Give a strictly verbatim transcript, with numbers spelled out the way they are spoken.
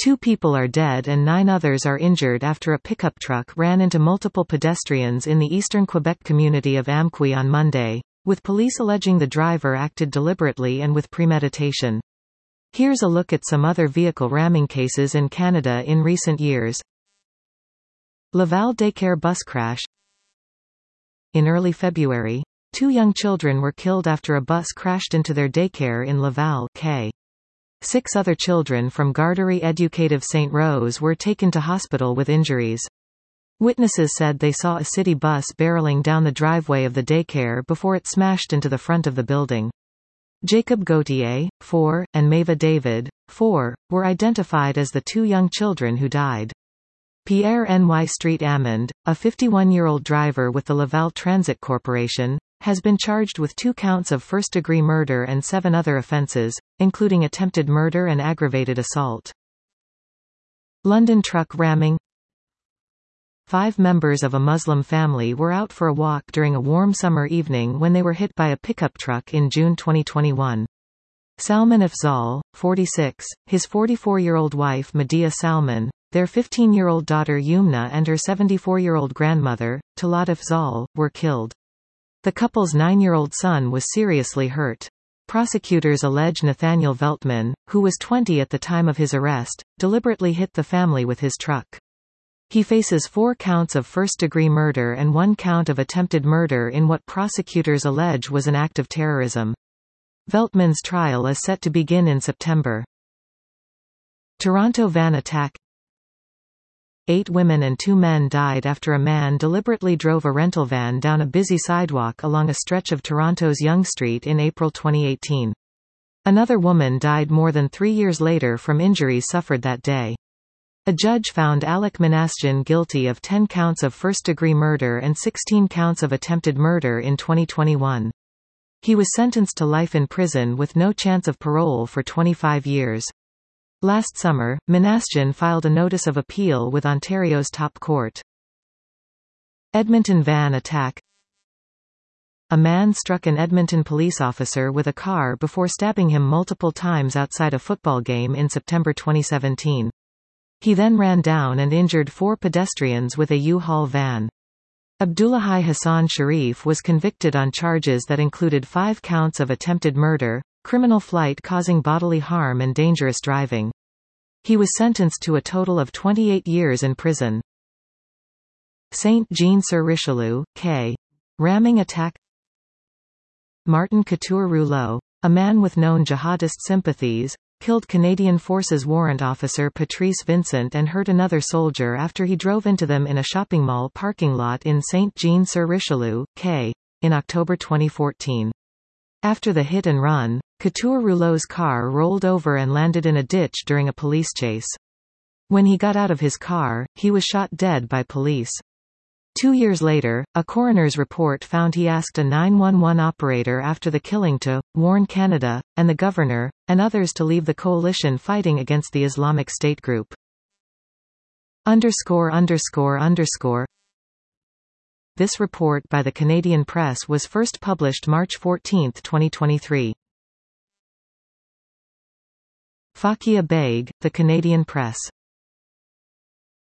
Two people are dead and nine others are injured after a pickup truck ran into multiple pedestrians in the eastern Quebec community of Amqui on Monday, with police alleging the driver acted deliberately and with premeditation. Here's a look at some other vehicle ramming cases in Canada in recent years. Laval daycare bus crash. In early February, two young children were killed after a bus crashed into their daycare in Laval, Quebec. Six other children from Garderie Éducative Saint Rose were taken to hospital with injuries. Witnesses said they saw a city bus barreling down the driveway of the daycare before it smashed into the front of the building. Jacob Gauthier, four, and Mava David, four, were identified as the two young children who died. Pierre N Y Street Amond, a fifty-one-year-old driver with the Laval Transit Corporation, has been charged with two counts of first-degree murder and seven other offences, including attempted murder and aggravated assault. London truck ramming. Five members of a Muslim family were out for a walk during a warm summer evening when they were hit by a pickup truck in June twenty twenty-one. Salman Afzal, forty-six, his forty-four-year-old wife Medea Salman, their fifteen-year-old daughter Yumna and her seventy-four-year-old grandmother, Talat Afzal, were killed. The couple's nine-year-old son was seriously hurt. Prosecutors allege Nathaniel Veltman, who was twenty at the time of his arrest, deliberately hit the family with his truck. He faces four counts of first-degree murder and one count of attempted murder in what prosecutors allege was an act of terrorism. Veltman's trial is set to begin in September. Toronto van attack. Eight women and two men died after a man deliberately drove a rental van down a busy sidewalk along a stretch of Toronto's Yonge Street in April twenty eighteen. Another woman died more than three years later from injuries suffered that day. A judge found Alec Minasjian guilty of ten counts of first-degree murder and sixteen counts of attempted murder in twenty twenty-one. He was sentenced to life in prison with no chance of parole for twenty-five years. Last summer, Minasjian filed a notice of appeal with Ontario's top court. Edmonton van attack. A man struck an Edmonton police officer with a car before stabbing him multiple times outside a football game in September twenty seventeen. He then ran down and injured four pedestrians with a U-Haul van. Abdullahi Hassan Sharif was convicted on charges that included five counts of attempted murder, criminal flight causing bodily harm and dangerous driving. He was sentenced to a total of twenty-eight years in prison. Saint-Jean-sur-Richelieu, Quebec. Ramming attack. Martin Couture-Rouleau, a man with known jihadist sympathies, killed Canadian Forces warrant officer Patrice Vincent and hurt another soldier after he drove into them in a shopping mall parking lot in Saint-Jean-sur-Richelieu, Quebec, in October twenty fourteen. After the hit and run, Couture-Rouleau's car rolled over and landed in a ditch during a police chase. When he got out of his car, he was shot dead by police. Two years later, a coroner's report found he asked a nine one one operator after the killing to warn Canada, and the governor, and others to leave the coalition fighting against the Islamic State group. Underscore underscore underscore. This report by the Canadian Press was first published March fourteenth twenty twenty-three. Fakia Beg, The Canadian Press.